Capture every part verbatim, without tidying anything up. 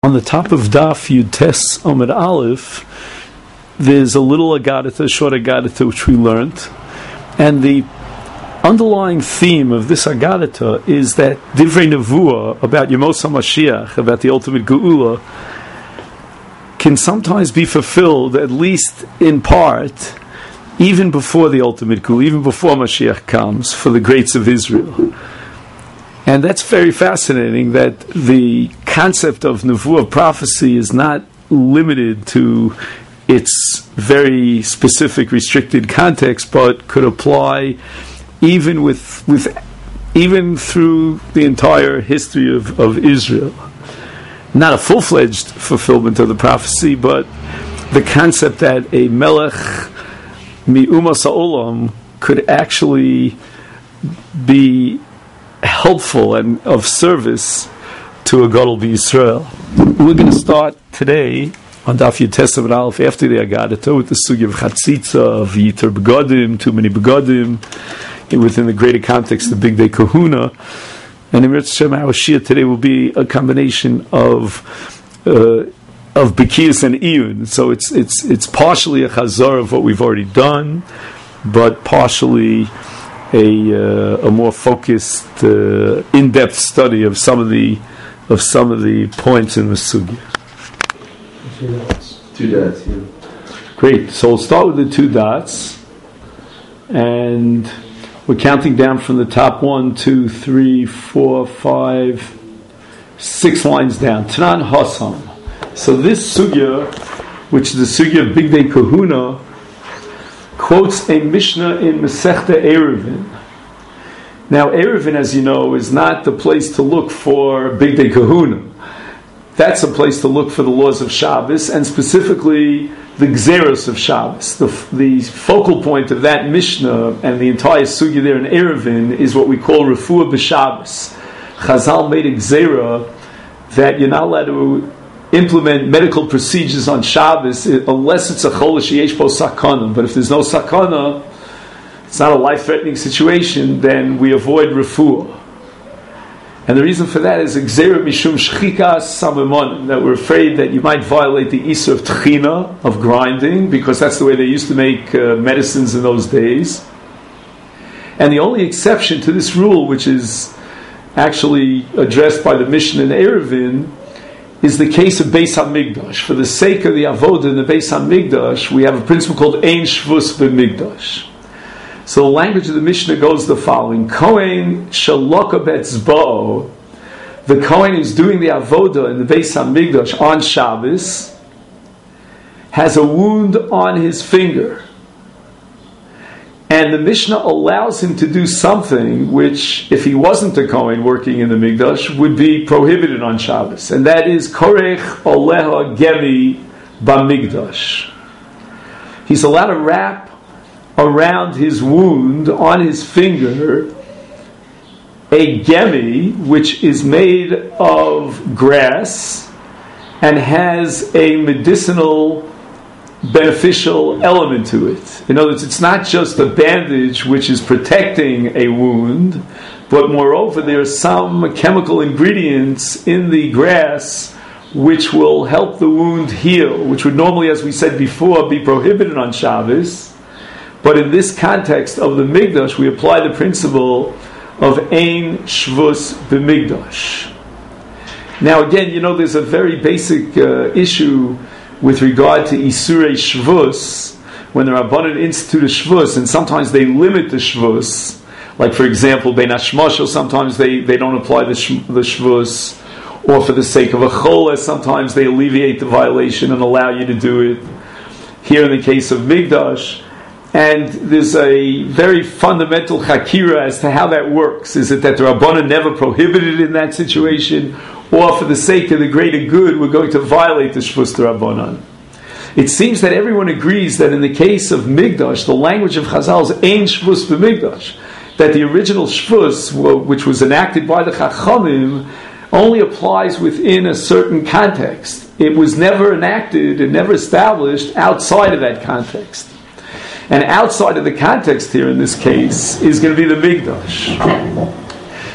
On the top of Daf Yud Tes Amud Aleph, there's a little Agadita, short Agadita, which we learned, and the underlying theme of this Agadita is that Divrei Nevuah about Yemos HaMashiach, about the ultimate Geula, can sometimes be fulfilled, at least in part, even before the ultimate Geula, even before Mashiach comes, for the greats of Israel. And that's very fascinating, that the concept of Nevuah, prophecy, is not limited to its very specific, restricted context, but could apply even with, with even through the entire history of, of Israel. Not a full-fledged fulfillment of the prophecy, but the concept that a melech mi'umas ha'olam could actually be helpful and of service to a Gadol B'Yisrael. We're going to start today on Daf Yud Tes Amud Aleph after the Agadita with the sugya of Chatzitza, of Yitar Begadim, too many Begadim, within the greater context of Big Day Kahuna. And in Eretz Hashem, our Shia today will be a combination of uh, of Bekias and Iyun. So it's it's it's partially a chazar of what we've already done, but partially a uh, a more focused, uh, in-depth study of some of the of some of the points in the sugya. Two dots. Two dots. Yeah. Great. So we'll start with the two dots, and we're counting down from the top one, two, three, four, five, six lines down. Tanan Hassam. So this sugya, which is the sugya of Big Day Kahuna, quotes a Mishnah in Masechta Eruvin. Now, Eruvin, as you know, is not the place to look for Big Day Kahuna. That's a place to look for the laws of Shabbos, and specifically the Gzeros of Shabbos. The, the focal point of that Mishnah and the entire sugya there in Eruvin is what we call Refuah B'Shabbos. Chazal made a Gzera that you're not allowed to implement medical procedures on Shabbos unless it's a chol sheyesh bo sakana. But if there's no sakana, it's not a life-threatening situation, then we avoid refuah. And the reason for that is gzeira mishum shchikas samamonim, that we're afraid that you might violate the isur of tchina, of grinding, because that's the way they used to make uh, medicines in those days. And the only exception to this rule, which is actually addressed by the Mishnah in Eruvin, is the case of Beis HaMikdash. For the sake of the avodah in the Beis HaMikdash, we have a principle called Ein Shvus B'Mikdash. So the language of the Mishnah goes the following: Kohen Shaloka Betzba'o, the Kohen who's doing the avodah in the Beis HaMikdash on Shabbos, has a wound on his finger. And the Mishnah allows him to do something which, if he wasn't a Kohen working in the Mikdash, would be prohibited on Shabbos. And that is Korech Oleha Gemi Bamikdash. He's allowed to wrap around his wound on his finger a gemi, which is made of grass and has a medicinal beneficial element to it. In other words, it's not just a bandage which is protecting a wound, but moreover there are some chemical ingredients in the grass which will help the wound heal, which would normally, as we said before, be prohibited on Shabbos. But in this context of the Mikdash, we apply the principle of Ein Shvus B'Mikdash. Now again, you know, there's a very basic uh, issue with regard to Isurei Shvus, when the Rabbanan institute a Shvus, and sometimes they limit the Shvus, like for example, Bein Hashmashos, sometimes they, they don't apply the, sh- the Shvus, or for the sake of a Cholah, sometimes they alleviate the violation and allow you to do it. Here in the case of Mikdash, and there's a very fundamental chakira as to how that works. Is it that the Rabbanan never prohibited in that situation, or for the sake of the greater good, we're going to violate the Shvus Rabbanan? It seems that everyone agrees that in the case of Mikdash, the language of Chazal is Ein Shvus B'Mikdash, that the original Shvus, which was enacted by the Chachamim, only applies within a certain context. It was never enacted and never established outside of that context. And outside of the context here in this case is going to be the Mikdash.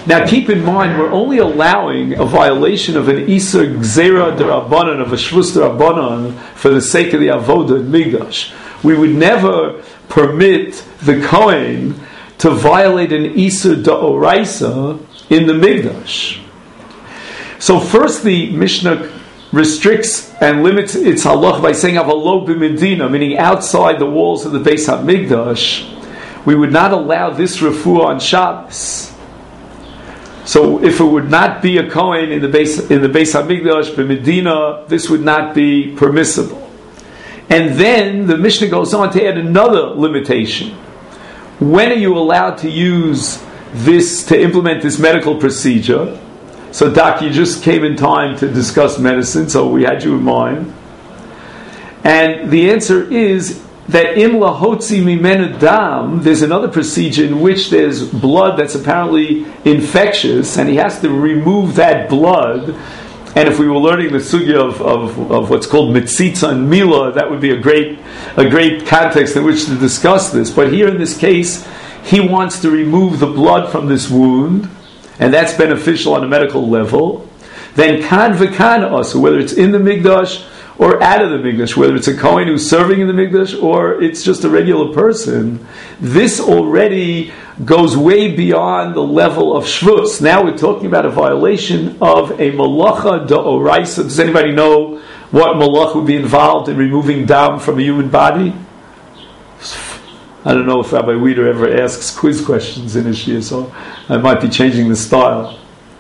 Now keep in mind, we're only allowing a violation of an Isur Gzera D'Rabbanan, of a Shvus D'Rabbanan, for the sake of the Avodah in Migdash. We would never permit the Kohen to violate an Isur D'Oraisa in the Migdash. So first the Mishnah restricts and limits its halach by saying avalo b'medina, meaning outside the walls of the Beis HaMikdash, we would not allow this refuah on Shabbos. So if it would not be a Kohen in the Beis in the Beis HaMikdash b'medina, this would not be permissible. And then the Mishnah goes on to add another limitation. When are you allowed to use this, to implement this medical procedure? So, Doc, you just came in time to discuss medicine, so we had you in mind. And the answer is that in lahotzi mimenu dam, there's another procedure in which there's blood that's apparently infectious, and he has to remove that blood. And if we were learning the sugya of, of, of what's called mitzitza and mila, that would be a great a great context in which to discuss this. But here in this case, he wants to remove the blood from this wound, and that's beneficial on a medical level. Then kan v'kan also, whether it's in the Migdash or out of the Migdash, whether it's a Kohen who's serving in the Migdash or it's just a regular person, this already goes way beyond the level of Shvus. Now we're talking about a violation of a malacha d'oraisa. Does anybody know what malach would be involved in removing dam from a human body? I don't know if Rabbi Weider ever asks quiz questions in his shir, so I might be changing the style.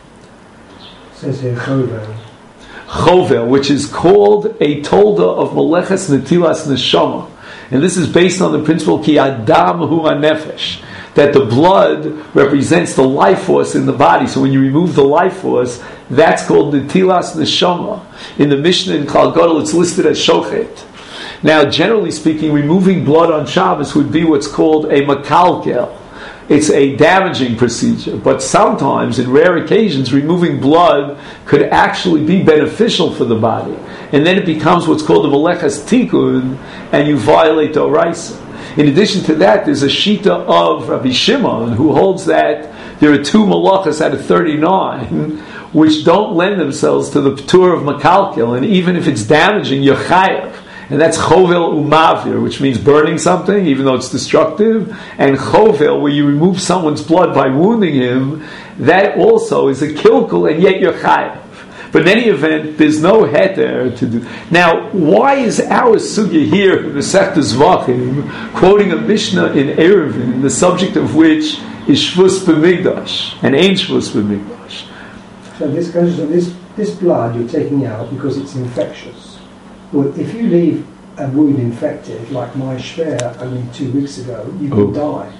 It says here chovel. Chovel, which is called a tolda of meleches netilas neshama. And this is based on the principle ki adam hu hanefesh, that the blood represents the life force in the body. So when you remove the life force, that's called netilas neshama. In the Mishnah in Klal Gadol, it's listed as shochet. Now, generally speaking, removing blood on Shabbos would be what's called a makalkel. It's a damaging procedure. But sometimes, in rare occasions, removing blood could actually be beneficial for the body. And then it becomes what's called a meleches tikkun, and you violate the oraisa. In addition to that, there's a shita of Rabbi Shimon, who holds that there are two malachas out of thirty-nine, which don't lend themselves to the p'tur of makalkel, and even if it's damaging, you're chayav. And that's chovel umavir, which means burning something, even though it's destructive. And chovel, where you remove someone's blood by wounding him, that also is a kilkul, and yet you're chayav. But in any event, there's no heter to do. Now, why is our sugya here in the Masechta Zvachim quoting a Mishnah in Eruvin, the subject of which is shvus b'migdash and ain't shvus b'migdash? So this goes to this this blood you're taking out because it's infectious. Well, if you leave a wound infected, like my shver only two weeks ago, you can oh. die.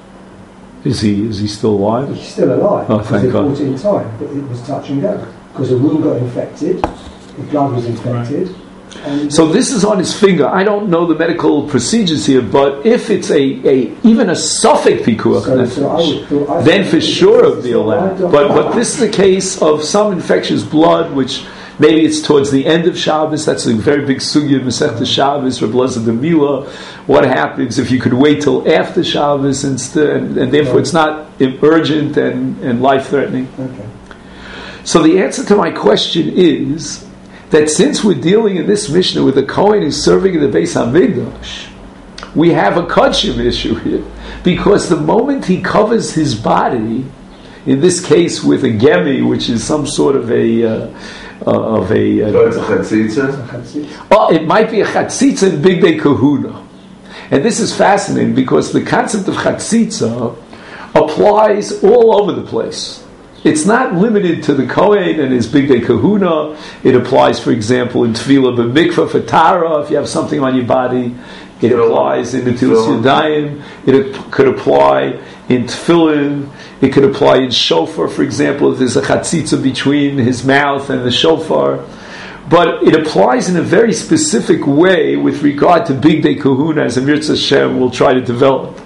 Is he is he still alive? He's still alive. Oh, thank God. Because they brought it in time, but it was touch and go. Because the wound got infected, the blood was infected. Right. And so this is on his finger. I don't know the medical procedures here, but if it's a, a even a suffix pikuach, so, so I would, so I then for sure it would be allowed. But but this is the case of some infectious blood, which maybe it's towards the end of Shabbos. That's a very big sugya in Masechta Shabbos, Reb Elazar de Mila. What happens if you could wait till after Shabbos instead, and, and therefore it's not urgent and, and life-threatening? Okay. So the answer to my question is that since we're dealing in this Mishnah with a Kohen who's serving in the Beis HaMikdash, we have a Kodshim issue here. Because the moment he covers his body, in this case with a gemi, which is some sort of a... Uh, Uh, of a, uh, so it's a chatzitza? Oh, it might be a chatzitza in Big Day Kahuna. And this is fascinating because the concept of chatzitza applies all over the place. It's not limited to the Kohen and his Big Day Kahuna. It applies, for example, in Tefillah b'mikvah for Tara, if you have something on your body. It applies in the Netilas Yadayim. It could apply in Tefillin. It could apply in shofar, for example, if there's a chatzitza between his mouth and the shofar. But it applies in a very specific way with regard to Big Day Kahuna, as Amir Hashem will try to develop.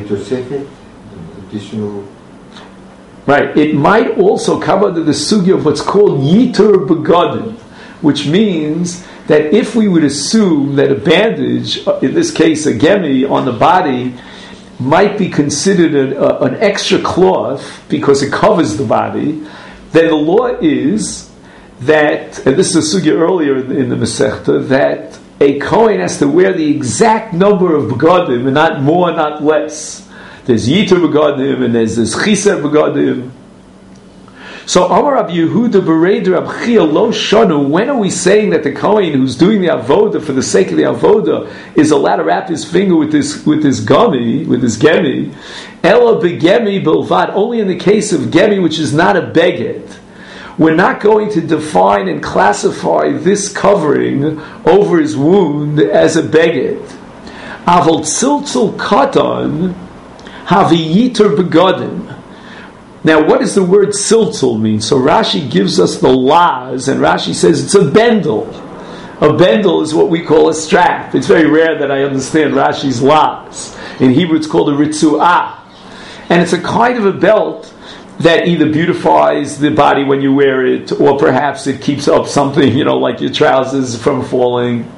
Additional. Right. It might also come under the sugya of what's called yitur begadim, which means that if we would assume that a bandage, in this case a gemi, on the body, might be considered an, uh, an extra cloth because it covers the body, then the law is that, and this is a sugya earlier in, in the Masechta, that a Kohen has to wear the exact number of begadim, and not more, not less. There's Yitur begadim, and there's this Chiser begadim. So, Amar Rabbi Yehuda Bereider Rabbi Chia Lo Shanu, when are we saying that the Kohen who's doing the avoda for the sake of the avoda is allowed to wrap his finger with this with this gummy, with this gemi? Ela begemi bilvad, only in the case of gemi, which is not a beged. We're not going to define and classify this covering over his wound as a beged. Aval tziltzul katan havi yitur begadim. Now, what does the word siltzul mean? So Rashi gives us the laws, and Rashi says it's a bendel. A bendel is what we call a strap. It's very rare that I understand Rashi's laws. In Hebrew, it's called a ritzu'ah. And it's a kind of a belt that either beautifies the body when you wear it, or perhaps it keeps up something, you know, like your trousers from falling.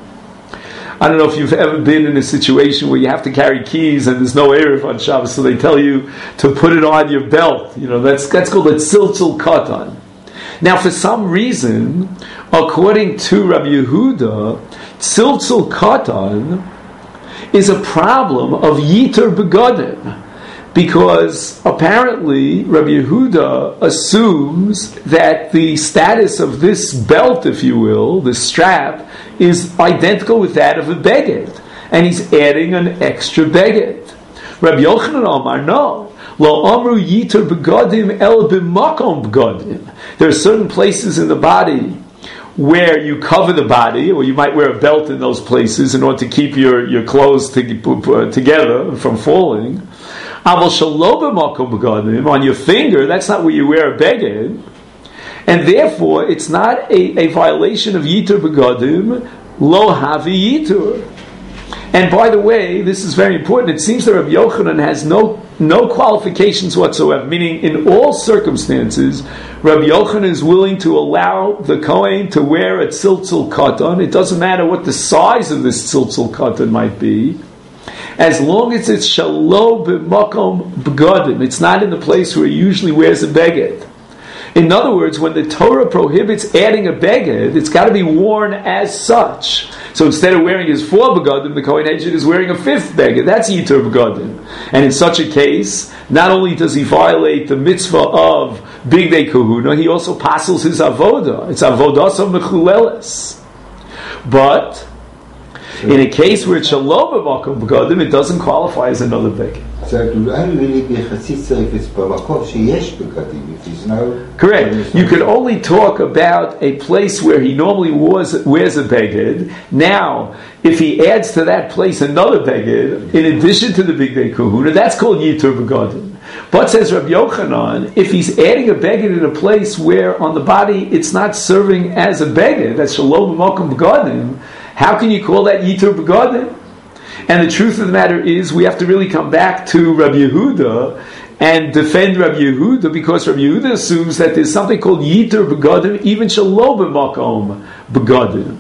I don't know if you've ever been in a situation where you have to carry keys and there's no Erev on Shabbos, so they tell you to put it on your belt. You know, that's that's called a tziltzul katan. Now, for some reason, according to Rabbi Yehuda, tziltzul katan is a problem of yitur begadim, because apparently Rabbi Yehuda assumes that the status of this belt, if you will, this strap, is identical with that of a beged, and he's adding an extra beged. Rabbi Yochanan Amar, no. Lo amru yitur begadim el b'makom begadim. There are certain places in the body where you cover the body, or you might wear a belt in those places in order to keep your, your clothes to, together from falling. Aval shalo b'makom begadim, on your finger, that's not where you wear a beged. And therefore, it's not a, a violation of Yitur Begadim, Lo Havi Yitur. And by the way, this is very important, it seems that Rabbi Yochanan has no no qualifications whatsoever, meaning in all circumstances, Rabbi Yochanan is willing to allow the Kohen to wear a tziltzul katan. It doesn't matter what the size of this tziltzul katan might be, as long as it's shalo b'makom begadim, it's not in the place where he usually wears a beged. In other words, when the Torah prohibits adding a beged, it's got to be worn as such. So instead of wearing his four begadim, the Kohen Hedjid is wearing a fifth beged. That's yitur begadim. And in such a case, not only does he violate the mitzvah of bigdei kahuna, he also passes his avoda. It's avodas of mechuleles. But in a case where it's shalom b'makom begadim, it doesn't qualify as another beged. So it would only really be a chassidza if it's b'makom sheyesh begadim. If there's no correct. You could only talk about a place where he normally wears, wears a beged. Now, if he adds to that place another beged, in addition to the bigdei kahuna, that's called yitur begadim. But says Rabbi Yochanan, if he's adding a beged in a place where on the body it's not serving as a beged, that's shalom b'makom begadim, how can you call that yitur begadim? And the truth of the matter is, we have to really come back to Rabbi Yehuda and defend Rabbi Yehuda, because Rabbi Yehuda assumes that there's something called yitur begadim, even shalom b'makom begadim.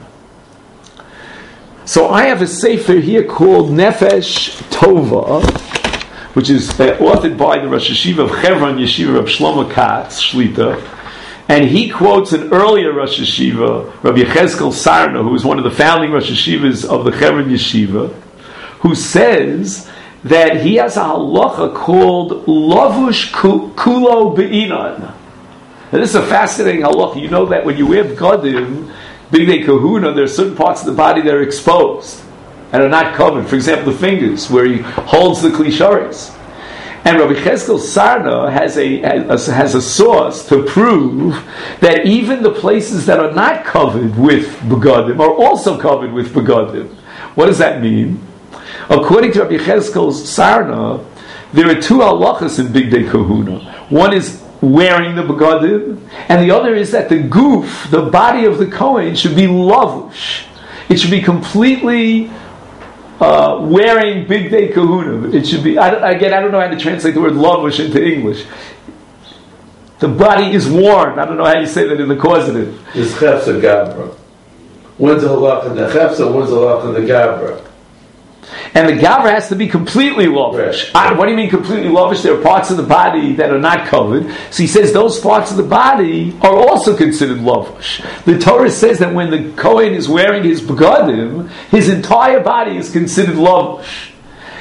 So I have a sefer here called Nefesh Tova, which is uh, authored by the Rosh Yeshiva of Chevron Yeshiva, Rabbi Shlomo Katz Shlita. And he quotes an earlier Rosh Yeshiva, Rabbi Yechezkel Sarna, who was one of the founding Rosh Yeshivas of the Chevron Yeshiva, who says that he has a halacha called Lavush Kulo Be'inan. And this is a fascinating halacha. You know that when you wear B'gadim, Bigdei Kahuna, there are certain parts of the body that are exposed and are not covered. For example, the fingers, where he holds the klisharis. And Rabbi Cheskel Sarna has a, has a source to prove that even the places that are not covered with begadim are also covered with begadim. What does that mean? According to Rabbi Cheskel Sarna, there are two halachas in Bigdei Kahuna. One is wearing the begadim, and the other is that the goof, the body of the Kohen, should be lavush. It should be completely Uh, wearing bigdei kahuna. It should be, I, again, I don't know how to translate the word lavush into English. The body is worn. I don't know how you say that in the causative. Is chefsa gabra. When's the halach in the chefsa, when's the halach in the gabra? And the Gavra has to be completely lavish. Right. What do you mean completely lavish? There are parts of the body that are not covered. So he says those parts of the body are also considered lavish. The Torah says that when the Kohen is wearing his begadim, his entire body is considered lavish.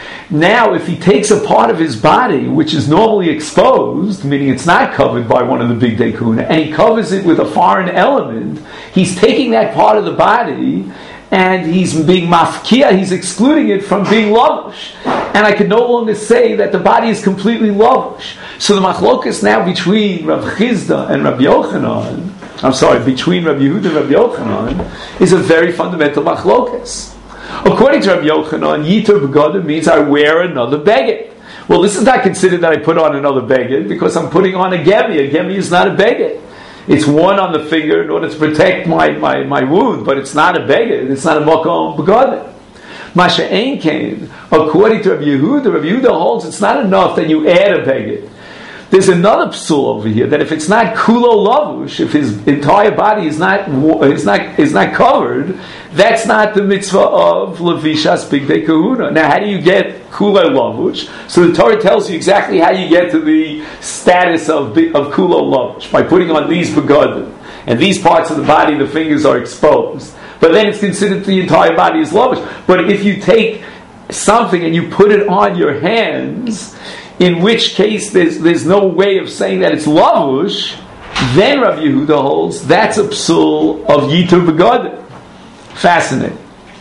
Now, if he takes a part of his body, which is normally exposed, meaning it's not covered by one of the big day kahuna, and he covers it with a foreign element, he's taking that part of the body and he's being mafkia, he's excluding it from being lavish. And I can no longer say that the body is completely lavish. So the machlokas now between Rav Chizda and Rabbi Yochanan, I'm sorry, between Rabbi Yehuda and Rabbi Yochanan, is a very fundamental machlokas. According to Rabbi Yochanan, Yitur Begadim means I wear another beged. Well, this is not considered that I put on another beged, because I'm putting on a gemi. A gemi is not a beged. It's worn on the finger in order to protect my, my, my wound, but it's not a beged. It's not a makom begadim. Masha Ein Kain, according to Rabbi Yehuda, Rabbi Yehuda holds it's not enough that you add a beged. There's another psul over here that if it's not kulo lavush, if his entire body is not is not is not covered, that's not the mitzvah of levishas bigdei kahuna. Now, how do you get kulo lavush? So the Torah tells you exactly how you get to the status of of kulo lavush by putting on these begadim, and these parts of the body, the fingers are exposed. But then it's considered the entire body is lavush. But if you take something and you put it on your hands, in which case there's, there's no way of saying that it's lavush, then Rabbi Yehuda holds that's a psul of Yitur Begadim. Fascinating.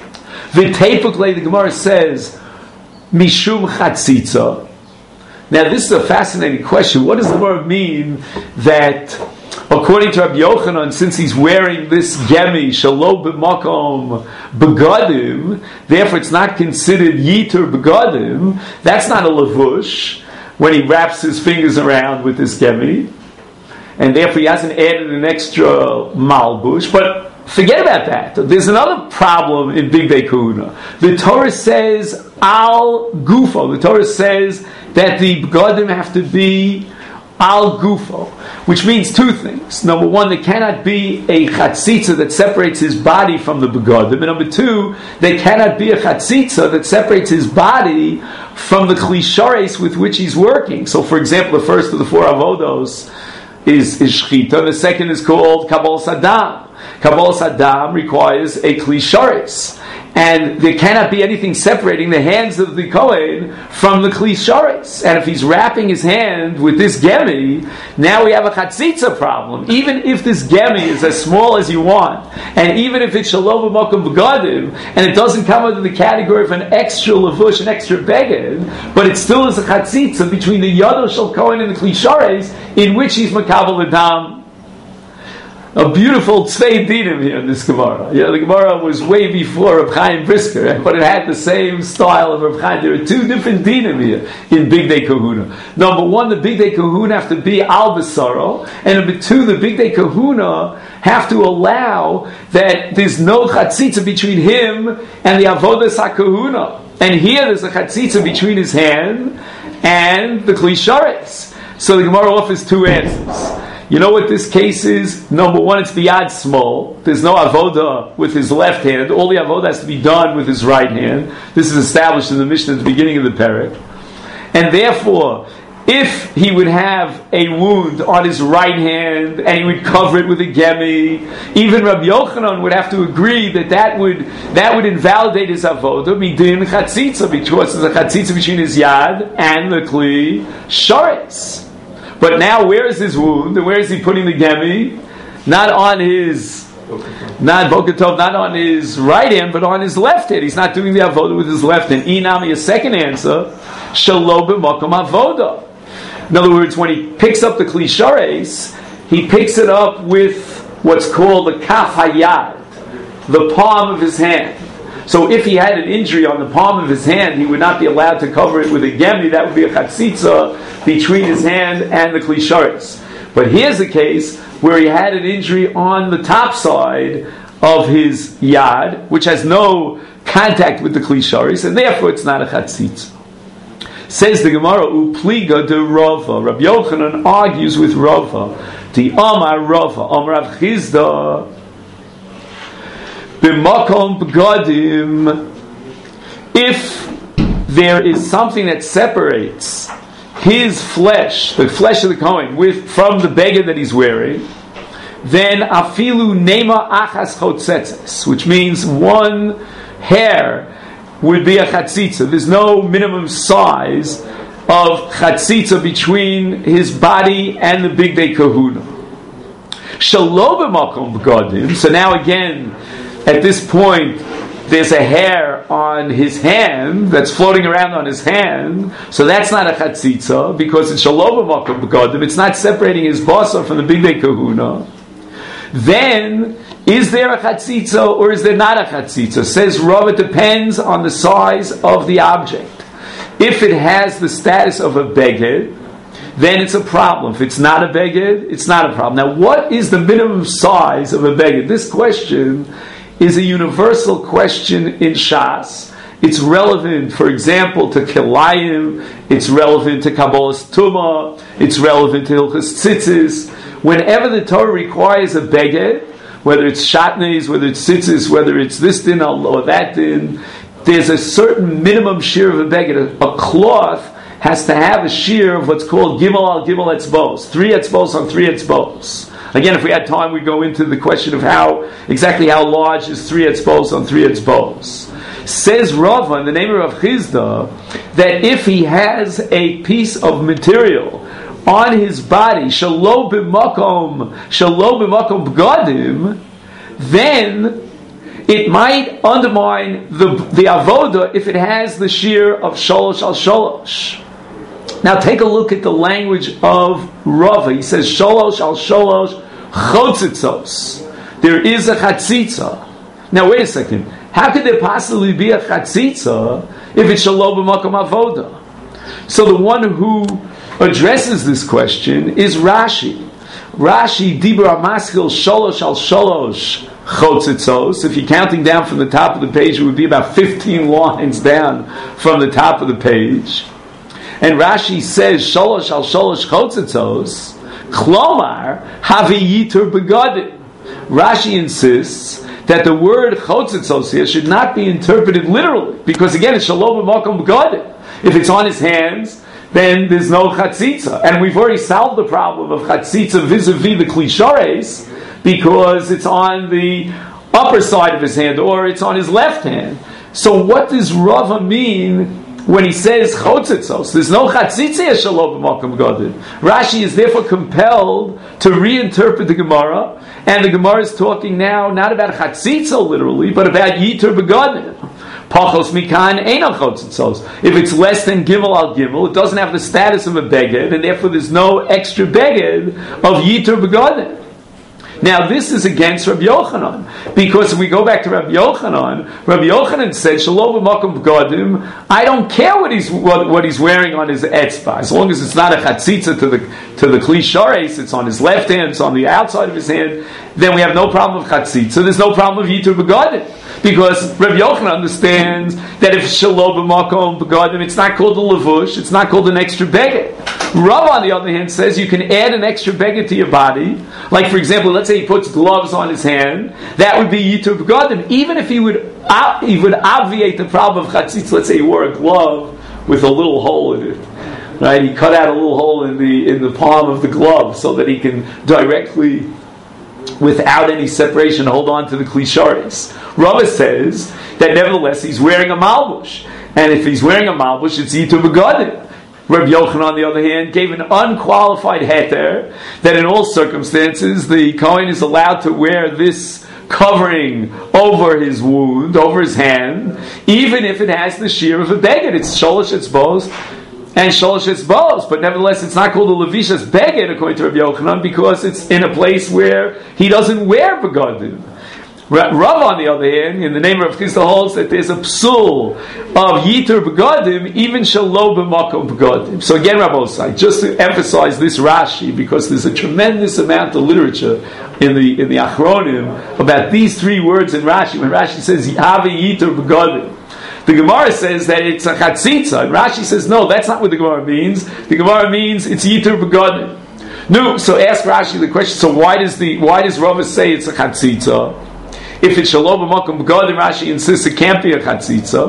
V'teipuklei, the Gemara says, Mishum Chatzitza. Now this is a fascinating question. What does the Gemara mean that, according to Rabbi Yochanan, since he's wearing this gemi, Shalom b'makom begadim, therefore it's not considered Yitur Begadim, that's not a lavush, when he wraps his fingers around with this gemi, and therefore he hasn't added an extra malbush. But forget about that. There's another problem in Big Day Kahuna. The Torah says al gufo. The Torah says that the begadim have to be al gufo, which means two things. Number one, there cannot be a chatzitza that separates his body from the begadim. And number two, there cannot be a chatzitza that separates his body from the klishares with which he's working. So, for example, the first of the four avodos is, is shchita. The second is called kabbalah sadam. Kabbalah sadam requires a klishares. And there cannot be anything separating the hands of the Kohen from the klishares. And if he's wrapping his hand with this gemi, now we have a chatzitza problem. Even if this gemi is as small as you want, and even if it's shalom b'makom begadim, and it doesn't come under the category of an extra levush, an extra beged, but it still is a chatzitza between the yado shel Kohen and the klishares, in which he's makabel adam. A beautiful tzvei dinim here in this Gemara. Yeah, the Gemara was way before Reb Chaim Brisker, right? But it had the same style of Reb Chaim. There are two different dinim here in Big Day Kahuna. Number one, the Big Day Kahuna have to be al basaro, and number two, the Big Day Kahuna have to allow that there's no chatzitza between him and the avodas hakahuna. And here there's a chatzitza between his hand and the klishares. So the Gemara offers two answers. You know what this case is? Number one, it's biyad small. There's no avoda with his left hand. All the avoda has to be done with his right hand. This is established in the Mishnah at the beginning of the parak. And therefore, if he would have a wound on his right hand and he would cover it with a gemi, even Rabbi Yochanan would have to agree that that would that would invalidate his avoda midin chatzitza, because there's a chatzitza between his yad and the kli sharetz. But now, where is his wound? And where is he putting the gemi? Not on his, not Bokatov, not on his right hand, but on his left hand. He's not doing the avoda with his left hand. Inami, a second answer, shalom b'makom avoda. In other words, when he picks up the klishares, he picks it up with what's called the kaf hayad, the palm of his hand. So if he had an injury on the palm of his hand, he would not be allowed to cover it with a gemi. That would be a chatzitza between his hand and the klishares. But here's the case where he had an injury on the top side of his yad, which has no contact with the klishares, and therefore it's not a chatzitza. Says the Gemara, Upliga de Rava. Rabbi Yochanan argues with Rava. The Amar Rava, Amar Rav Chizda, B'makom begadim. if there is something that separates his flesh, the flesh of the Kohen, with from the beged that he's wearing, then afilu nema achas chotzetzes, which means one hair would be a chatzitza. There's no minimum size of chatzitza between his body and the big day kahuna. Shalo b'makom b'gadim. So now again, at this point, there's a hair on his hand that's floating around on his hand. So that's not a chatzitza because it's shalo b'makom b'gadim. It's not separating his basa from the big day kahuna. Then, is there a chatzitza or is there not a chatzitza? Says Rav, it depends on the size of the object. If it has the status of a beged, then it's a problem. If it's not a beged, it's not a problem. Now, what is the minimum size of a beged? This question is a universal question in Shas. It's relevant, for example, to Kilayim. It's relevant to Kabbalas Tumah. It's relevant to Hilchas Tzitzis. Whenever the Torah requires a beged, whether it's shatnez, whether it's tzitzis, whether it's this din or that din, there's a certain minimum shear of a beged. A, a cloth has to have a shear of what's called gimel al gimel etzbos, three etzbos on three etzbos. Again, if we had time, we'd go into the question of how exactly how large is three etzbos on three etzbos. Says Rava in the name of Rav Chizda that if he has a piece of material on his body, shalo b'makom, shalo b'makom b'gadim, then it might undermine the the avoda if it has the shear of shalosh al shalosh. Now take a look at the language of Rava. He says shalosh al shalosh chotzitzos. There is a chatzitza. Now wait a second. How could there possibly be a chatzitza if it's shalo b'makom avoda? So the one who addresses this question is Rashi. Rashi, Dibra Maskil Sholosh al Sholosh Chotzitzos. If you're counting down from the top of the page, it would be about fifteen lines down from the top of the page. And Rashi says Sholosh al Sholosh Chotzitzos, Chlomar Havi Yitur Begadim. Rashi insists that the word Chotzitzos here should not be interpreted literally, because again, it's Shalom B'makom Begadim. If it's on his hands, then there's no chatzitza. And we've already solved the problem of chatzitza vis-a-vis the klishares, because it's on the upper side of his hand, or it's on his left hand. So what does Rava mean when he says chotzitzos? There's no chatzitza shalom b'makom gadim. Rashi is therefore compelled to reinterpret the Gemara, and the Gemara is talking now not about chatzitza literally, but about yitur b'gadim. Pachos mikan eino chotzitzos. If it's less than gimel al gimel, it doesn't have the status of a beged, and therefore there's no extra beged of yitur b'gadim. Now this is against Rabbi Yochanan, because if we go back to Rabbi Yochanan, Rabbi Yochanan said, "Shalom b'makom b'gadim." I don't care what he's what, what he's wearing on his etzba, as long as it's not a chatzitza to the to the kli shares, it's on his left hand, it's on the outside of his hand. Then we have no problem of chatzitza. There's no problem of yitur b'gadim. Because Rabbi Yochanan understands that if shalom b'makom b'gadim, it's not called a levush, it's not called an extra beged. Rav, on the other hand, says you can add an extra beged to your body. Like, for example, let's say he puts gloves on his hand, that would be yitur b'gadim. Even if he would uh, he would obviate the problem of chatzitz. Let's say he wore a glove with a little hole in it, right? He cut out a little hole in the in the palm of the glove so that he can directly, without any separation, hold on to the klisharis. Rava says that nevertheless he's wearing a malbush, and if he's wearing a malbush, it's yitur b'gadim. Rabbi Yochanan, on the other hand, gave an unqualified heter that in all circumstances the Kohen is allowed to wear this covering over his wound, over his hand, even if it has the shear of a beged. It's sholosh etzbos and sholosh etzbos, but nevertheless it's not called a levishas beged according to Rabbi Yochanan, because it's in a place where he doesn't wear begadim. Rav, on the other hand, in the name of Rav Chisda, holds that there's a psul of yitur begadim, even shalom b'makom begadim. So again, Rabbi Osai, just to emphasize this Rashi, because there's a tremendous amount of literature in the in the Achronim about these three words in Rashi. When Rashi says Yavi yitur begadim, the Gemara says that it's a chatzitza, and Rashi says no, that's not what the Gemara means. The Gemara means it's yitur begadim. No, so ask Rashi the question. So why does the why does Rava say it's a chatzitza? If it's shalom b'makom b'gadim, Rashi insists it can't be a chatzitza.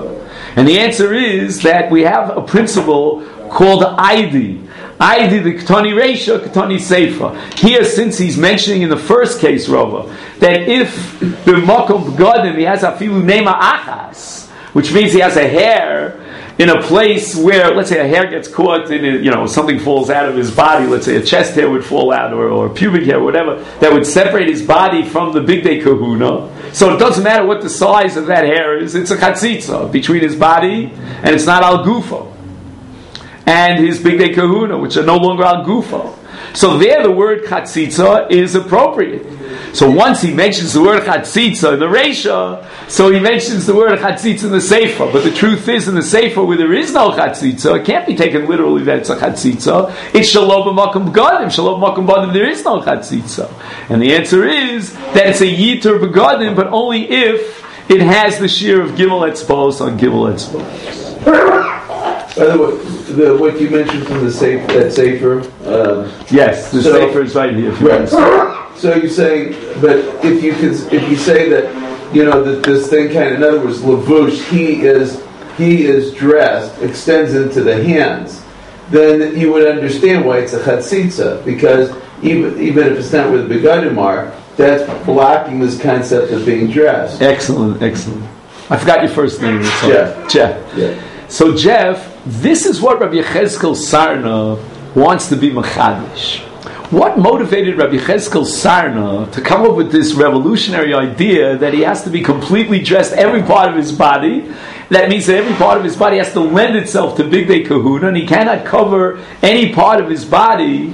And the answer is that we have a principle called I D. I D, the Ketani Reisha, Ketani Seifa. Here, since he's mentioning in the first case, Rova, that if the Makom B'Gadim, he has afilu nema achas, which means he has a hair in a place where, let's say, a hair gets caught in, a, you know, something falls out of his body, let's say a chest hair would fall out, or, or pubic hair, or whatever, that would separate his body from the Big Day Kahuna. So it doesn't matter what the size of that hair is, it's a chatzitza between his body, and it's not al gufo. And his Big Day Kahuna, which are no longer al gufo. So there the word chatzitza is appropriate. So once he mentions the word chatzitza in the Reisha, so he mentions the word chatzitza in the Seifa. But the truth is, in the Seifa, where there is no chatzitza, it can't be taken literally that it's a chatzitza. It's shalom b'makom b'gadim. Shalom b'makom b'gadim, there is no chatzitza. And the answer is that it's a yitur b'gadim, but only if it has the shear of gimel etzbos on gimel etzbos. By the way, the, what you mentioned from the safe, that safer. Uh, yes, the so, safer is right here. Right. So you're saying, but if you can, if you say that, you know, that this thing kind of, in other words, lavush, he is he is dressed, extends into the hands, then you would understand why it's a chatzitza, because even even if it's not where the begadim are, that's blocking this concept of being dressed. Excellent, excellent. I forgot your first name. Jeff. Jeff. Yeah. So Jeff, this is what Rabbi Yechezkel Sarna wants to be machadish. What motivated Rabbi Yechezkel Sarna to come up with this revolutionary idea that he has to be completely dressed, every part of his body? That means that every part of his body has to lend itself to Big Day Kahuna, and he cannot cover any part of his body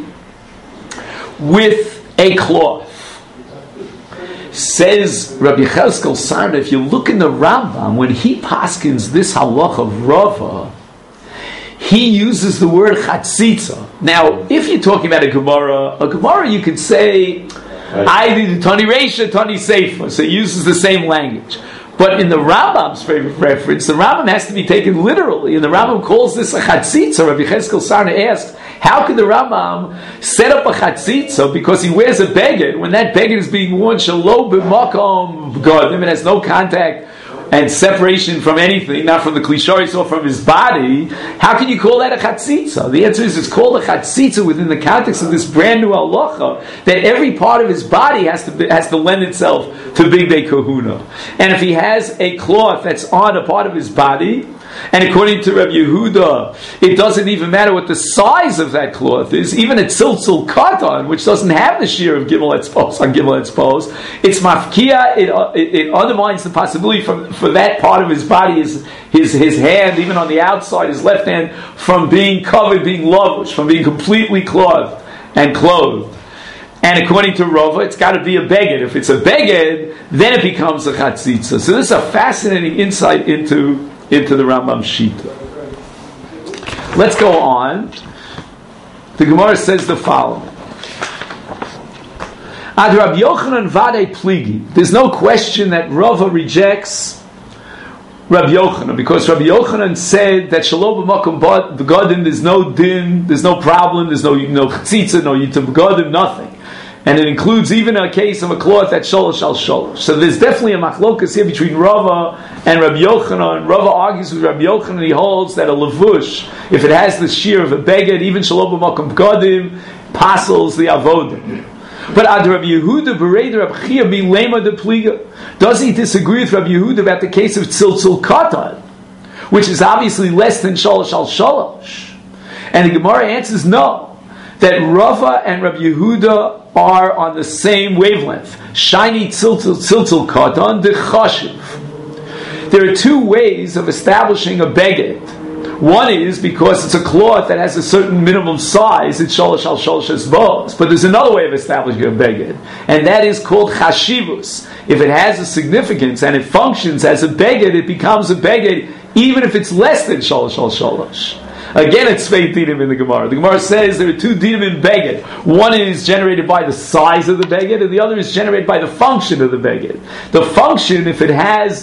with a cloth. Says Rabbi Yechezkel Sarna, if you look in the Rambam, when he paskins this halach of Rava, he uses the word chatzitza. Now, if you're talking about a Gemara, a Gemara you could say, I did Tani Reisha, Tani Seifa, so he uses the same language. But in the Rambam's favorite reference, the Rambam has to be taken literally, and the Rambam calls this a chatzitza. Rabbi Yechezkel Sarna asks, how could the Rambam set up a chatzitza because he wears a beged when that beged is being worn shalom b'makom b'gadim, it has no contact and separation from anything, not from the klisharis or from his body? How can you call that a chatzitza? The answer is it's called a chatzitza within the context of this brand new halacha that every part of his body has to be, has to lend itself to Big Day Kahuna. And if he has a cloth that's on a part of his body, and according to Rabbi Yehuda, it doesn't even matter what the size of that cloth is. Even a tziltzul katan, which doesn't have the shear of gimel etzpos on gimel etzpos, it's mafkia. It, uh, it it undermines the possibility for for that part of his body, his his his hand, even on the outside, his left hand, from being covered, being lavish, from being completely clothed and clothed. And according to Rava, it's got to be a beged. If it's a beged, then it becomes a chatzitza. So this is a fascinating insight into. into the Rambam Shita. Let's go on. The Gemara says the following. Ad Rabbi Yochanan Vade Pligi. There's no question that Rava rejects Rabbi Yochanan, because Rabbi Yochanan said that Shalom b'makom b'gadim, there's no din, there's no problem, there's no no chatzitza, no yitum b'gadim, nothing. And it includes even a case of a cloth that's sholosh al sholosh. So there's definitely a machlokas here between Rava and Rabbi Yochanan. Rava argues with Rabbi Yochanan, he holds that a levush, if it has the shear of a beged, even shalom b'makom b'gadim, passes the avodim. But Ad Rabbi Yehuda b'rei Rabbi Chia b'lema de pliga. Does he disagree with Rabbi Yehuda about the case of tziltzul katan, which is obviously less than sholosh al sholosh? And the Gemara answers no, that Rava and Rabbi Yehuda are on the same wavelength. Shiny tziltzul tziltzul katan de chashiv. There are two ways of establishing a beged. One is because it's a cloth that has a certain minimum size, it's sholosh al sholosh esbos. But there's another way of establishing a beged, and that is called chashivus. If it has a significance and it functions as a beged, it becomes a beged even if it's less than sholosh al sholosh. Again, it's Svei Dinim in the Gemara. The Gemara says there are two Dinim in Beged. One is generated by the size of the Beged, and the other is generated by the function of the Beged. The function, if it has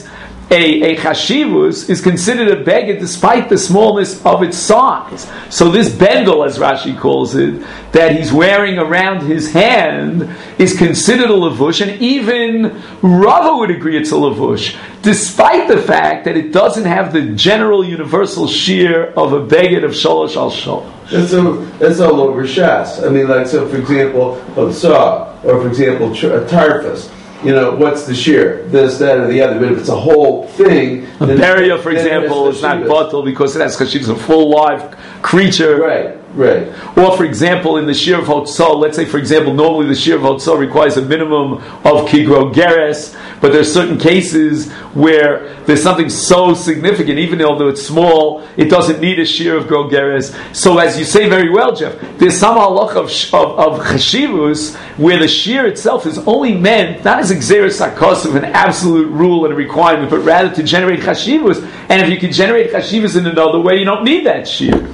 A, a chashivus is considered a beged despite the smallness of its size. So this bendel, as Rashi calls it, that he's wearing around his hand is considered a lavush, and even Rava would agree it's a lavush, despite the fact that it doesn't have the general universal shear of a beged of sholosh al sholosh. That's, a, that's all over Shas. I mean, like, so for example, Hotzah, or for example, a Tarfus. You know, what's the shear? This, that, or the other. But if it's a whole thing... A beria, for example, is not batal because it has chashivas, a full live creature. Right, right. Or, for example, in the shear of Hotzah, let's say, for example, normally the shear of Hotzah requires a minimum of kigro geres, but there are certain cases where there's something so significant, even though it's small, it doesn't need a shear of gro geres. So, as you say very well, Jeff, there's some halach of, of, of chashivus where the shear itself is only meant, not as exeris sakos of an absolute rule and a requirement, but rather to generate chashivus. And if you can generate chashivus in another way, you don't need that shear.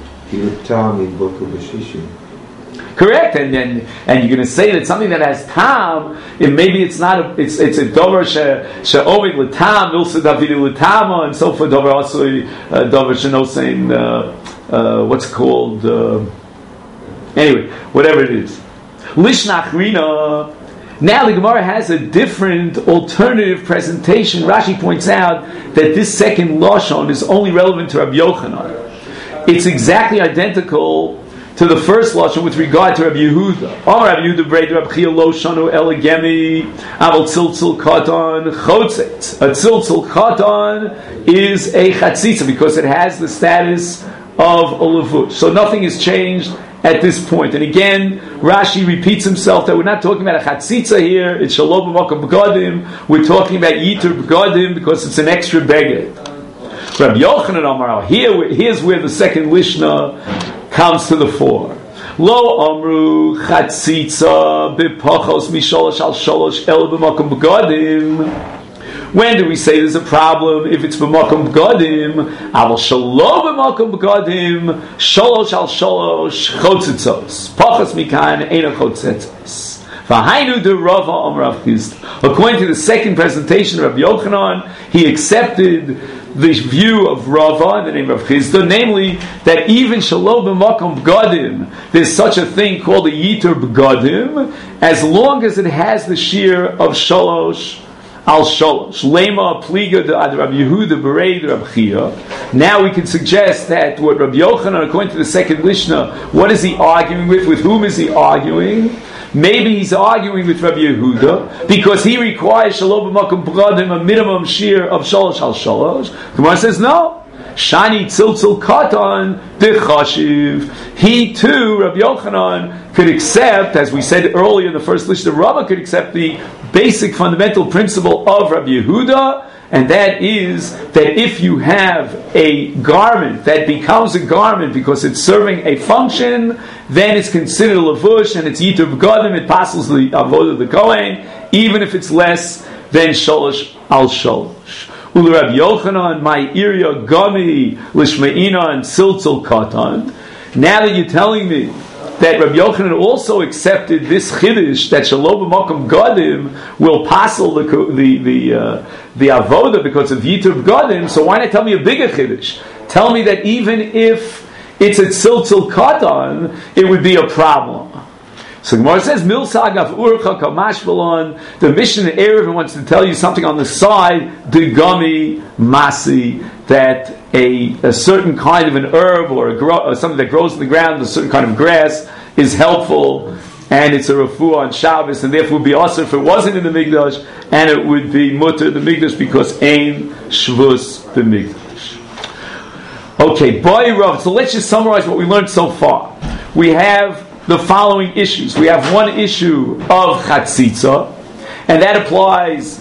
Correct, and then and you're going to say that something that has tam, and maybe it's not a, it's it's a dover she'ovid l'tam, milsa davidi l'tama, and so forth. Dover also dover shenosein, uh what's it called? Uh, anyway, whatever it is, lishnachrina. Now the Gemara has a different alternative presentation. Rashi points out that this second lashon is only relevant to Rabbi Yochanan. It's exactly identical to the first lashon with regard to Rabbi Yehuda. Amar Rabbi Yehuda brei Rabbi Chia lo shanu elegemi aval tziltzil katan chotzet. A tziltzil katan is a chatzitza because it has the status of a levush. So nothing has changed at this point. And again, Rashi repeats himself that we're not talking about a chatzitza here. It's shalom b'makom b'gadim. We're talking about yitur b'gadim because it's an extra beged. Rabbi Yochanan Amar, here, here's where the second lishna comes to the fore. Lo amru chatzitza b'pachos misholosh al sholosh el b'makom b'gadim. When do we say there's a problem? If it's b'makom b'gadim, aval shalom b'makom b'gadim, sholosh al sholosh chotzitzos. Pachos mikan eina chotzitzos. V'hainu de Rava Amar Rav Chisda. According to the second presentation of Rabbi Yochanan, he accepted the view of Rava in the name of Chisda, namely that even shalom b'makom b'gadim, there's such a thing called a yitur b'gadim, as long as it has the shear of sholosh al sholosh. Lema pliga de ad Rabbi Yehuda berei de Rabbi Chia. Now we can suggest that what Rabbi Yochanan, according to the second lishna, what is he arguing with? With whom is he arguing? Maybe he's arguing with Rabbi Yehuda because he requires shalom b'makom b'gadim, a minimum shear of sholosh al sholosh. Gemara says no. Shani tziltzil katan dechashiv. He too, Rabbi Yochanan, could accept, as we said earlier in the first list, the Rava could accept the basic fundamental principle of Rabbi Yehuda, and that is that if you have a garment that becomes a garment because it's serving a function, then it's considered a lavush and it's yitur b'gadim, it passes the avodah of the kohen, even if it's less than sholosh al sholosh. Ulu Rabbi Yochanan, my iria gami lishmeina and siltzil katan. Now that you're telling me that Rabbi Yochanan also accepted this chiddush that shalom b'makom gadim will passel the the the uh, the avoda because of yitur gadim. So why not tell me a bigger chiddush? Tell me that even if it's a tziltzil katan, it would be a problem. So the Gemara says, Milsag av urcha kamash balon. The Mishnah in Erev wants to tell you something on the side, the gummy masi, that a, a certain kind of an herb or, a gro- or something that grows in the ground, a certain kind of grass, is helpful, and it's a refuah on Shabbos, and therefore would be also if it wasn't in the Mikdash, and it would be mutter the Mikdash because ein shvus the Mikdash. Okay, boy Rav. So let's just summarize what we learned so far. We have the following issues. We have one issue of chatzitza, and that applies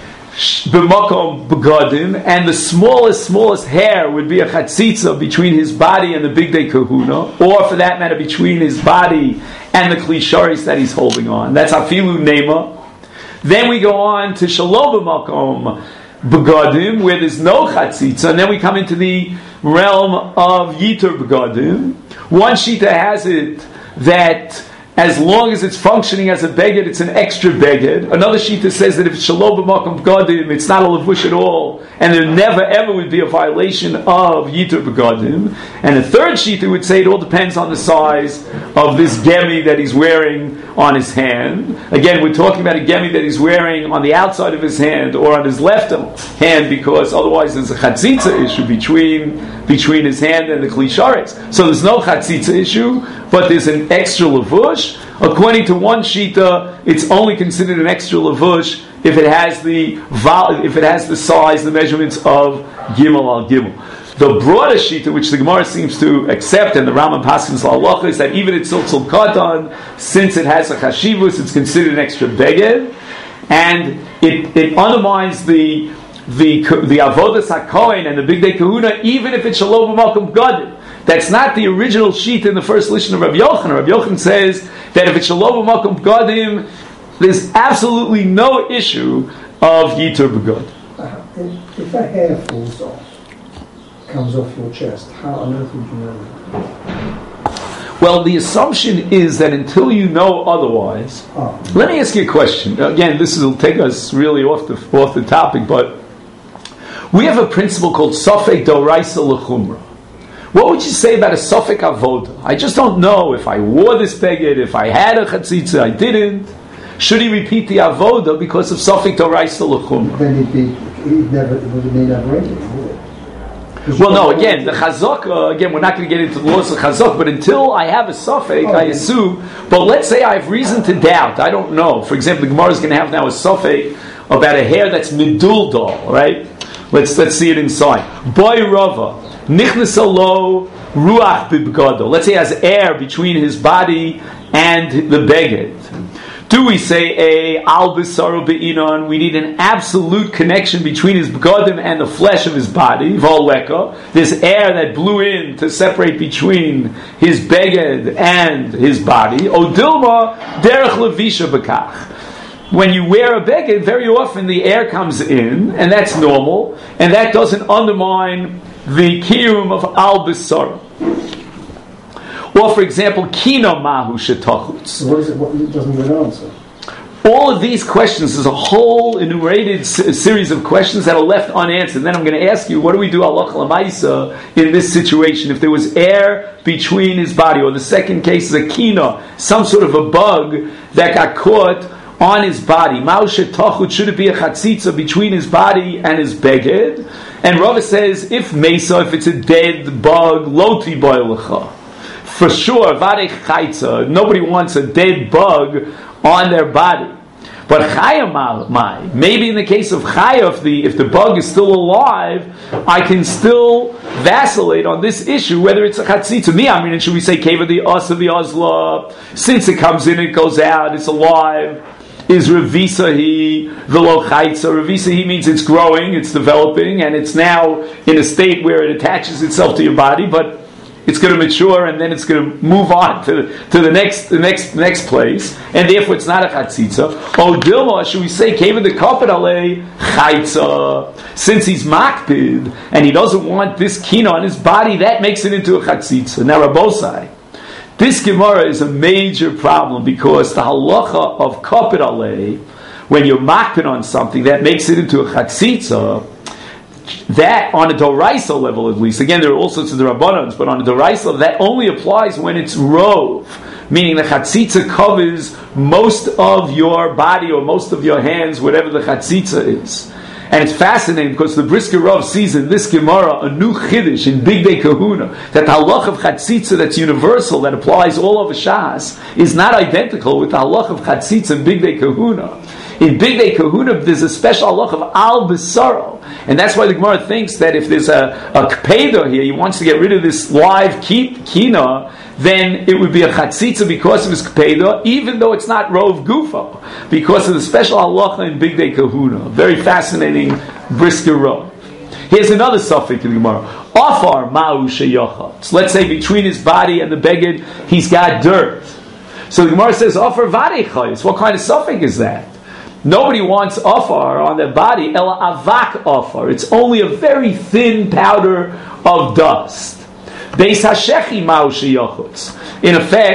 b'makom b'gadim, and the smallest, smallest hair would be a chatzitza between his body and the big day kahuna, or for that matter, between his body and the klisharis that he's holding on. That's afilu nema. Then we go on to shalom b'makom b'gadim, where there's no chatzitza, and then we come into the realm of yitur b'gadim. One shita has it that as long as it's functioning as a beged, it's an extra beged. Another shita says that if it's shalom b'makom b'gadim, it's not a levush at all, and there never ever would be a violation of yitur b'gadim. And a third shita would say it all depends on the size of this gemi that he's wearing on his hand. Again, we're talking about a gemi that he's wearing on the outside of his hand or on his left hand, because otherwise there's a chatzitza issue between between his hand and the kli sharetz. So there's no chatzitza issue, but there's an extra levush. According to one shita, it's only considered an extra levush if it has the if it has the size, the measurements of gimel al gimel. The broader shita, which the Gemara seems to accept, and the Rambam paskins la'alacha, is that even at tziltzul katan, since it has a chashivus, it's considered an extra beged, and it, it undermines the the the avodas hakohen and the big day kahuna, even if it's shalom b'makom b'gadim. That's not the original sheet in the first lishon of Rabbi Yochanan. Rabbi Yochanan says that if it's shalom b'makom b'gadim, there's absolutely no issue of yitur b'gad. Uh, if, if a hair falls off, comes off your chest, how on earth would you know? Well, the assumption is that until you know otherwise. Oh. Let me ask you a question. Again, this will take us really off the off the topic, but we have a principle called sofek doraisa l'chumra. What would you say about a sofek avoda? I just don't know if I wore this beged, if I had a chatzitza, I didn't. Should he repeat the avoda because of sofek doraisa l'chumra? Then it'd be, he'd never, it would have made up anything, would it? Well, no, again, the chazak, uh, again, we're not going to get into the laws of chazak, but until I have a sofek, oh, I assume, but let's say I have reason to doubt, I don't know. For example, the Gemara is going to have now a sofek about a hair that's miduldal, right? Let's let's see it inside. Boy Rava, nichnasa lo ruach b'bgado. Let's say he has air between his body and the beged. Do we say a al b'saru be'inon? We need an absolute connection between his begadim and the flesh of his body. Voleka. This air that blew in to separate between his beged and his body. Odilma derech levisha b'kach. When you wear a beged, very often the air comes in, and that's normal, and that doesn't undermine the kiyum of al b'saru. Or, for example, kino mahu shetachutz. What is it? What doesn't even answer? All of these questions, there's a whole enumerated s- series of questions that are left unanswered. And then I'm going to ask you, what do we do halacha l'maisa in this situation? If there was air between his body, or the second case is a kino, some sort of a bug that got caught on his body. Mahu shetachutz, should it be a chatzitza between his body and his beged? And Rava says, if mesa, if it's a dead bug, lo tiboy lecha. For sure, varech chaitza, nobody wants a dead bug on their body. But chayamai, maybe in the case of chaya, if the if the bug is still alive, I can still vacillate on this issue whether it's a chatzitza. Me, I mean, should we say keva the os of the ozla? Since it comes in, it goes out, it's alive. Is revisa he velo chaitza? Revisa he means it's growing, it's developing, and it's now in a state where it attaches itself to your body, but it's going to mature, and then it's going to move on to, to the next the next next place, and therefore it's not a chatzitza. Oh, Dilma, should we say keva the kaped alei chaitza? Since he's makpid and he doesn't want this kina on his body, that makes it into a chatzitza. Now, Rabosai, this Gemara is a major problem because the halacha of kaped alei, when you're makpid on something, that makes it into a chatzitza. That, on a doraisa level at least, again there are all sorts of the rabbanans, but on a doraisa level, that only applies when it's rov, meaning the chatzitza covers most of your body or most of your hands, whatever the chatzitza is. And it's fascinating because the Brisker Rav sees in this Gemara a new chiddush in Big Day Kahuna, that the halach of chatzitza that's universal, that applies all over Shas, is not identical with the halach of chatzitza in Big Day Kahuna. In Big Day Kahuna, there's a special halach of al b'saro, and that's why the Gemara thinks that if there's a, a kpeda here, he wants to get rid of this live kina, then it would be a chatzitza because of his kpeda, even though it's not rov gufa, because of the special halacha in Big Day Kahuna. Very fascinating brisker rov. Here's another suffix in the Gemara. Afar ma'u sheyachatz. Let's say between his body and the beged, he's got dirt. So the Gemara says, Afar varechayis. What kind of suffix is that? Nobody wants afar on their body, ela avak afar. It's only a very thin powder of dust. Beis hashechi ma'u sheyachutz. In effect,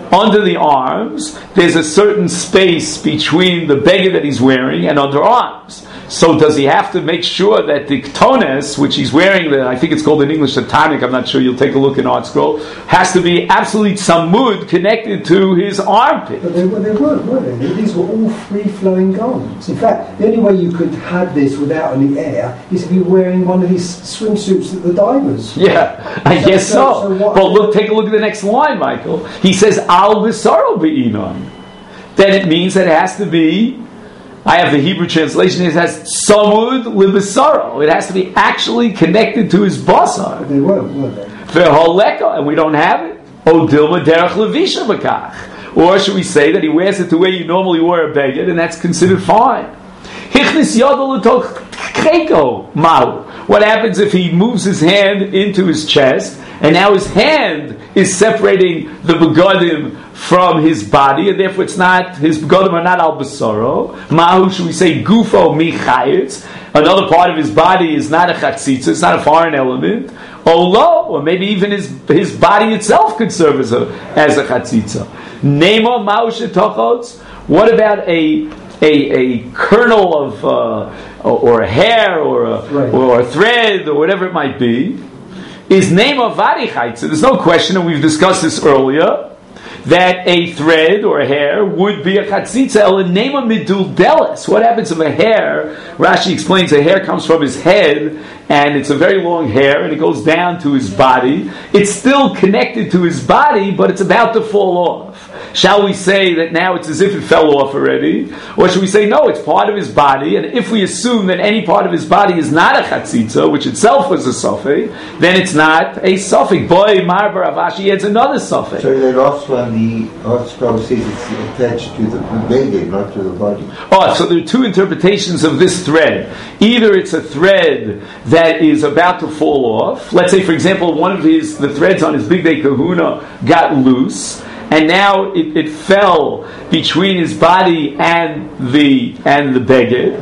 under the arms, there's a certain space between the beggar that he's wearing and underarms. So does he have to make sure that the ktones, which he's wearing, the, I think it's called in English a tonic, I'm not sure, you'll take a look in Art Scroll, has to be absolutely samud, connected to his armpit. But they, well, they weren't, were they? These were all free-flowing garments. In fact, the only way you could have this without any air is if you were wearing one of these swimsuits that the divers. Yeah, I so, guess so. so, so but look, take a look at the next line, Michael. He says, al v'saro be'inon. Then it means that it has to be, I have the Hebrew translation, it has samud libasaro. It has to be actually connected to his basar. They weren't, were they? Ve'holeka, and we don't have it. O dilma derech levisha b'kach. Or should we say that he wears it the way you normally wear a beged, and that's considered fine. Hichnis yodel l'toch cheko mahu. What happens if he moves his hand into his chest, and now his hand is separating the begadim from his body, and therefore it's not, his begadim are not al basaro. Mahu, should we say, gufo mi chayitz. Another part of his body is not a chatzitza, it's not a foreign element. Olo, or maybe even his his body itself could serve as a as a chatzitza. Nemo mahu shetochotz. What about a a a kernel of uh, or a hair or a right. or a thread or whatever it might be? Is name of varichait. So there's no question, and we've discussed this earlier, that a thread or a hair would be a chatzitza. El name of midul delis. What happens if a hair? Rashi explains a hair comes from his head, and it's a very long hair, and it goes down to his body. It's still connected to his body, but it's about to fall off. Shall we say that now it's as if it fell off already? Or should we say, no, it's part of his body, and if we assume that any part of his body is not a chatzitza, which itself was a suffix, then it's not a suffix. Boy, Marbar Avashi adds another suffix. So the last one, the Art Scroll says it's attached to the beged, not to the body. Oh, so there are two interpretations of this thread. Either it's a thread that is about to fall off. Let's say, for example, one of his the threads on his Big Day Kahuna got loose, and now it, it fell between his body and the and the beged.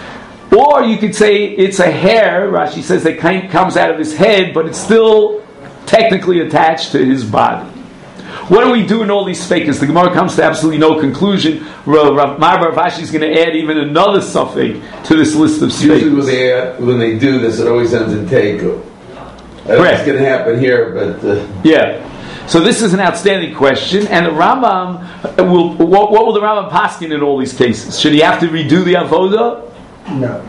Or you could say it's a hair, Rashi says, that kind comes out of his head, but it's still technically attached to his body. What do we do in all these fakers? The Gemara comes to absolutely no conclusion. Rav Marbar Avashi is going to add even another suffix to this list of fakers. Usually when they, add, when they do this, it always ends in teiku. I don't know what's going to happen here, but... Uh, yeah. So this is an outstanding question, and the Rambam will. What, what will the Rambam paskin in all these cases? Should he have to redo the avoda? No.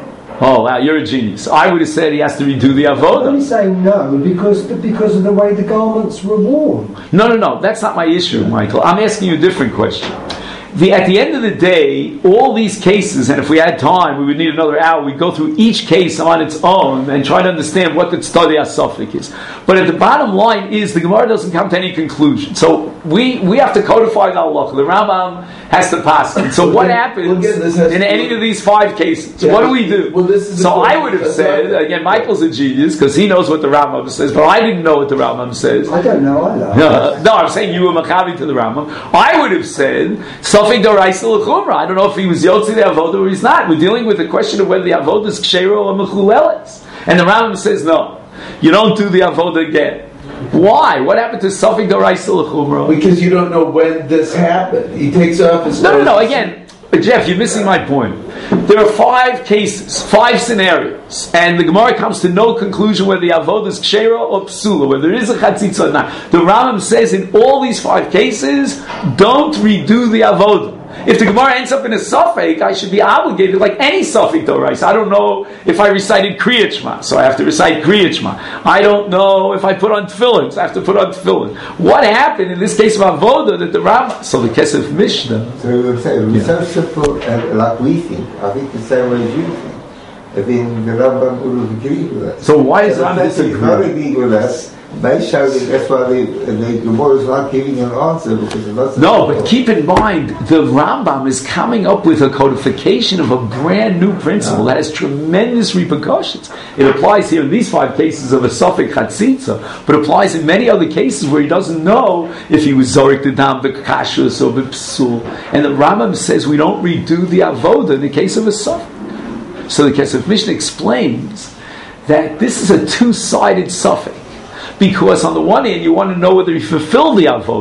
Oh, wow, you're a genius. I would have said he has to redo the I'm avoda. only saying no because because of the way the garments were worn. No, no, no. That's not my issue, Michael. I'm asking you a different question. The, at the end of the day, all these cases, and if we had time, we would need another hour, we'd go through each case on its own and try to understand what the tzadi asafik is. But at the bottom line is, the Gemara doesn't come to any conclusion. So we we have to codify the halacha. The Rambam has to pass it. So well, what then, happens well, again, this has in to any be, of these five cases? yeah, What do we do? Well, this is so I important. would have That's said, not, again, Michael's a genius because he knows what the Rambam says, but I didn't know what the Rambam says. I don't know either. No, no, I'm saying you were Maccabi to the Rambam. I would have said Sofik Doraisa L'Chumra. I don't know if he was Yotzi the Avodah or he's not. We're dealing with the question of whether the Avodah is Kshero or Mechuleles. And the Rambam says no. You don't do the Avodah again. Why? What happened to Sofik Doraisa L'Chumra? because you don't know when this happened. He takes off his No, no, no. clothes. Again, Jeff, you're missing my point. There are five cases, five scenarios, and the Gemara comes to no conclusion whether the avodah is kshera or psula, whether there is a chatzitza or not. The Rambam says in all these five cases, don't redo the avodah. If the Gemara ends up in a suffix, I should be obligated, like any suffix dorais. I don't know if I recited Kriyat Shema, so I have to recite Kriyat Shema. I don't know if I put on tefillin, so I have to put on tefillin. What happened in this case of avodah that the Rambam, so the Kesef Mishnah. So it was, it was so simple, uh, like we think. I think the same way as you think. I think the Rambam would agree with us. So why is so Rambam the fact that he's not disagree? agreeing with us, they show that that's why the the Gemara is not giving an answer because it's not so No, simple. but keep in mind, the Rambam is coming up with a codification of a brand new principle that has tremendous repercussions. It applies here in these five cases of a suffix chatzitza, but applies in many other cases where he doesn't know if he was zorik the dam, the kashus, or the psul. And the Rambam says we don't redo the avoda in the case of a suffix. So the Kesef Mishnah explains that this is a two-sided suffix. Because on the one hand, you want to know whether he fulfilled the avodah.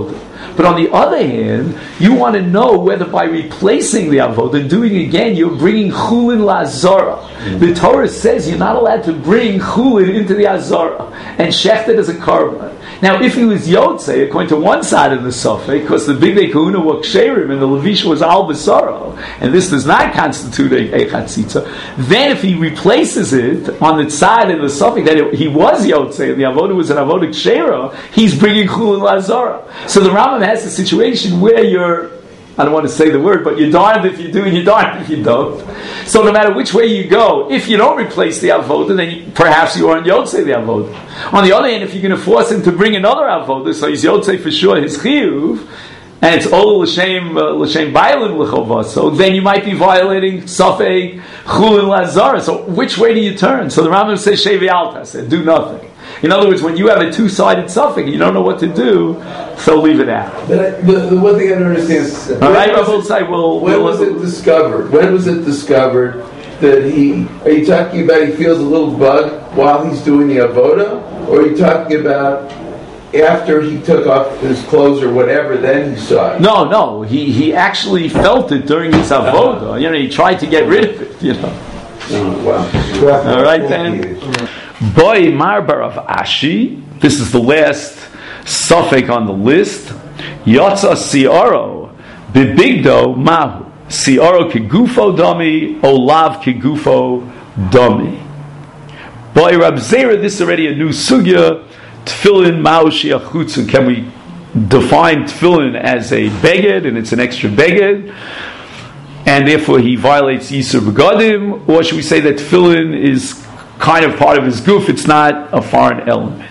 But on the other hand, you want to know whether by replacing the avodah and doing it again, you're bringing chulin la'azara. The Torah says you're not allowed to bring chulin into the azara and shecht it as a korban. Now, if he was Yotzei, according to one side of the Sofek, because the Bigdei Kahuna were Ksherim and the Levish was Al Basaro, and this does not constitute a, a Chatzitza, then if he replaces it on the side of the Sofek that it, he was Yotzei and the Avodah was an Avodah Kshera, he's bringing Chulin Lazara. So the Rambam has a situation where you're, I don't want to say the word, but you're darned if you do and you're darned if you don't. So no matter which way you go, if you don't replace the avodah, then you, perhaps you aren't yotzei the avodah. On the other hand, if you're going to force him to bring another avodah, so he's yotzei for sure his chiyuv, and it's all l'shem l'shem bailin l'chovah, so then you might be violating safei chulin lazara. So which way do you turn? So the Rambam says shevi alta, said do nothing. In other words, when you have a two-sided suffix, you don't know what to do, so leave it out. But I, the, the one thing I don't understand is, all right, Rabbi Say, we'll, when we'll, was it discovered? When was it discovered that he? Are you talking about he feels a little bug while he's doing the avoda, or are you talking about after he took off his clothes or whatever? Then he saw it. No, no, he he actually felt it during his avoda. Uh-huh. You know, he tried to get rid of it. You know. Oh, wow. All right then. Boy Marbar of Ashi, this is the last suffix on the list. Yotza Sioro, Bibigdo Mahu. Sioro Kigufo Domi, Olav Kigufo Domi. Boy Rab Zera, this is already a new sugya. Tefillin Mao Shiachutzu. Can we define tefillin as a beged, and it's an extra beged? And therefore he violates Yisur Begadim, or should we say that tefillin is kind of part of his goof, it's not a foreign element.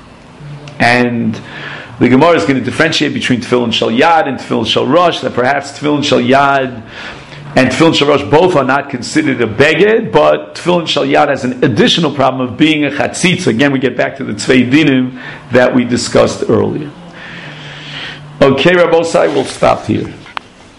And the Gemara is going to differentiate between tefillin shel yad and tefillin shel rosh, that perhaps tefillin shel yad and tefillin shel rosh both are not considered a beged, but tefillin shel yad has an additional problem of being a chatzitz. Again, we get back to the tzvei dinim that we discussed earlier. Okay, Rabbi Osai, we'll stop here.